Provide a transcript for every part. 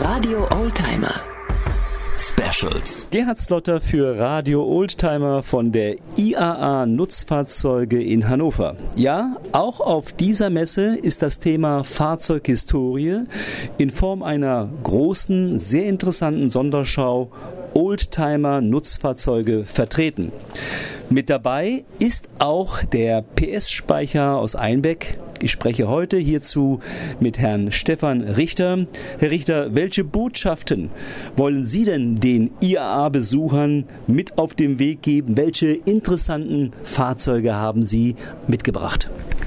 Radio Oldtimer Specials. Gerhard Slotter für Radio Oldtimer von der IAA Nutzfahrzeuge in Hannover. Ja, auch auf dieser Messe ist das Thema Fahrzeughistorie in Form einer großen, sehr interessanten Sonderschau Oldtimer Nutzfahrzeuge vertreten. Mit dabei ist auch der PS-Speicher aus Einbeck. Ich spreche heute hierzu mit Herrn Stefan Richter. Herr Richter, welche Botschaften wollen Sie denn den IAA-Besuchern mit auf den Weg geben? Welche interessanten Fahrzeuge haben Sie mitgebracht?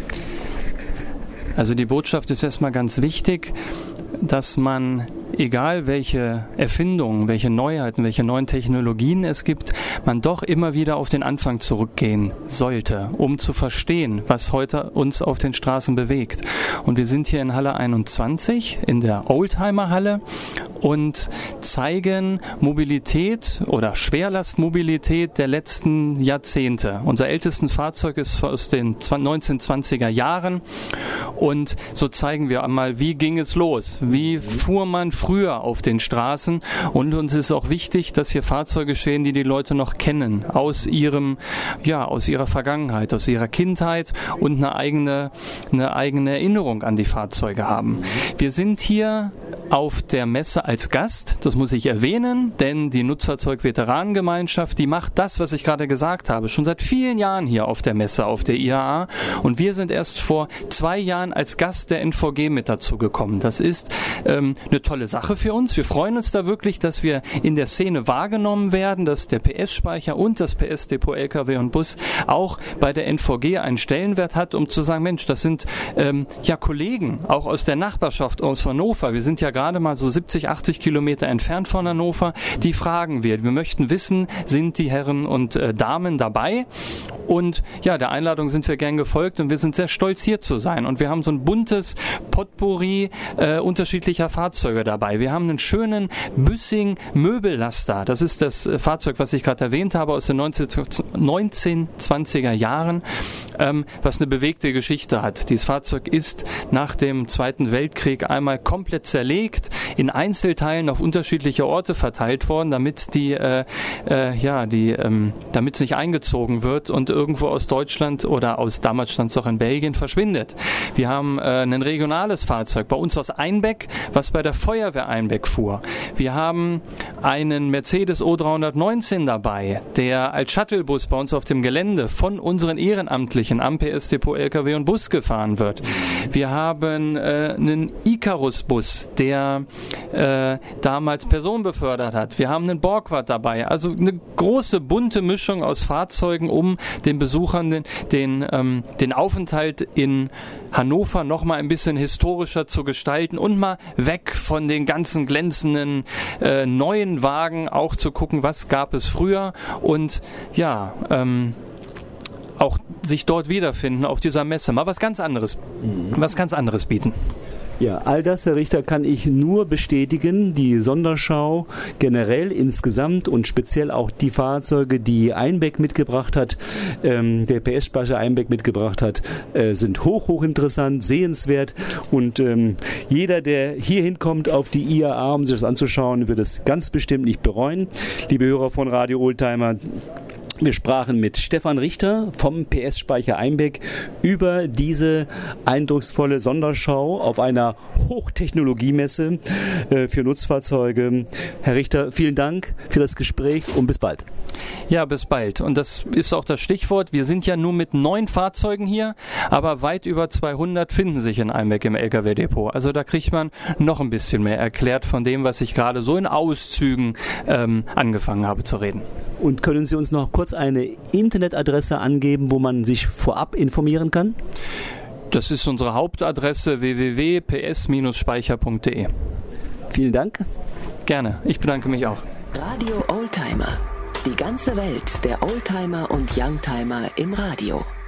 Also die Botschaft ist erstmal ganz wichtig, dass man, egal welche Erfindungen, welche Neuheiten, welche neuen Technologien es gibt, man doch immer wieder auf den Anfang zurückgehen sollte, um zu verstehen, was heute uns auf den Straßen bewegt. Und wir sind hier in Halle 21, in der Oldtimer-Halle, und zeigen Mobilität oder Schwerlastmobilität der letzten Jahrzehnte. Unser ältestes Fahrzeug ist aus den 1920er Jahren, und so zeigen wir einmal, wie ging es los, wie fuhr man früher auf den Straßen, und uns ist auch wichtig, dass hier Fahrzeuge stehen, die die Leute noch kennen, aus ihrer Vergangenheit, aus ihrer Kindheit, und eine eigene Erinnerung an die Fahrzeuge haben. Wir sind hier auf der Messe als Gast, das muss ich erwähnen, denn die Nutzfahrzeug-Veteranengemeinschaft, die macht das, was ich gerade gesagt habe, schon seit vielen Jahren hier auf der Messe, auf der IAA, und wir sind erst vor 2 Jahren als Gast der NVG mit dazu gekommen. Das ist eine tolle Sache für uns. Wir freuen uns da wirklich, dass wir in der Szene wahrgenommen werden, dass der PS-Speicher und das PS-Depot LKW und Bus auch bei der NVG einen Stellenwert hat, um zu sagen, Mensch, das sind Kollegen, auch aus der Nachbarschaft aus Hannover. Wir sind ja gerade mal so 70, 80 Kilometer entfernt von Hannover. Die fragen wir. Wir möchten wissen, sind die Herren und Damen dabei? Und ja, der Einladung sind wir gern gefolgt, und wir sind sehr stolz, hier zu sein. Und wir haben so ein buntes Potpourri unterschiedlicher Fahrzeuge dabei. Wir haben einen schönen Büssing Möbellaster. Das ist das Fahrzeug, was ich gerade erwähnt habe, aus den 1920er Jahren, was eine bewegte Geschichte hat. Dieses Fahrzeug ist nach dem Zweiten Weltkrieg einmal komplett zerlegt, in Einzelteilen auf unterschiedliche Orte verteilt worden, damit damit es nicht eingezogen wird und irgendwo aus Deutschland oder damals stand es auch in Belgien, verschwindet. Wir haben ein regionales Fahrzeug, bei uns aus Einbeck, was bei der Feuerwehr Einbeck fuhr. Wir haben einen Mercedes O319 dabei, der als Shuttlebus bei uns auf dem Gelände von unseren Ehrenamtlichen am PS-Depot LKW und Bus gefahren wird. Wir haben einen Icarus-Bus, der damals Personen befördert hat. Wir haben einen Borgward dabei. Also eine große, bunte Mischung aus Fahrzeugen, um den Besuchern den Aufenthalt in Hannover noch mal ein bisschen historischer zu gestalten und mal weg von den ganzen glänzenden neuen Wagen, auch zu gucken, was gab es früher, und auch sich dort wiederfinden auf dieser Messe. Mal was ganz anderes bieten. Ja, all das, Herr Richter, kann ich nur bestätigen. Die Sonderschau generell insgesamt und speziell auch die Fahrzeuge, die Einbeck mitgebracht hat, der PS-Speicher Einbeck mitgebracht hat, sind hochinteressant, sehenswert, und jeder, der hier hinkommt auf die IAA, um sich das anzuschauen, wird es ganz bestimmt nicht bereuen. Liebe Hörer von Radio Oldtimer, wir sprachen mit Stefan Richter vom PS-Speicher Einbeck über diese eindrucksvolle Sonderschau auf einer Hochtechnologiemesse für Nutzfahrzeuge. Herr Richter, vielen Dank für das Gespräch und bis bald. Ja, bis bald. Und das ist auch das Stichwort. Wir sind ja nur mit 9 Fahrzeugen hier, aber weit über 200 finden sich in Einbeck im LKW-Depot. Also da kriegt man noch ein bisschen mehr erklärt von dem, was ich gerade so in Auszügen angefangen habe zu reden. Und können Sie uns noch kurz eine Internetadresse angeben, wo man sich vorab informieren kann? Das ist unsere Hauptadresse, www.ps-speicher.de. Vielen Dank. Gerne, ich bedanke mich auch. Radio Oldtimer. Die ganze Welt der Oldtimer und Youngtimer im Radio.